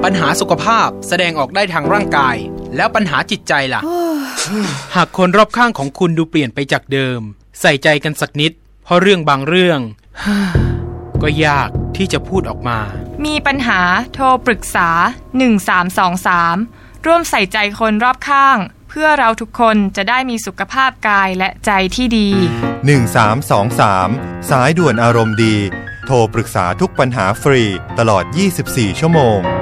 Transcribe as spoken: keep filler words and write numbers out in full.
ปัญหาสุขภาพแสดงออกได้ทางร่างกายแล้วปัญหาจิตใจล่ะ หากคนรอบข้างของคุณดูเปลี่ยนไปจากเดิมใส่ใจกันสักนิดเพราะเรื่องบางเรื่อง ก็ยากที่จะพูดออกมามีปัญหาโทรปรึกษาหนึ่งสามสองสามร่วมใส่ใจคนรอบข้างเพื่อเราทุกคนจะได้มีสุขภาพกายและใจที่ดีหนึ่งสามสองสามสายด่วนอารมณ์ดีโทรปรึกษาทุกปัญหาฟรีตลอดยี่สิบสี่ชั่วโมง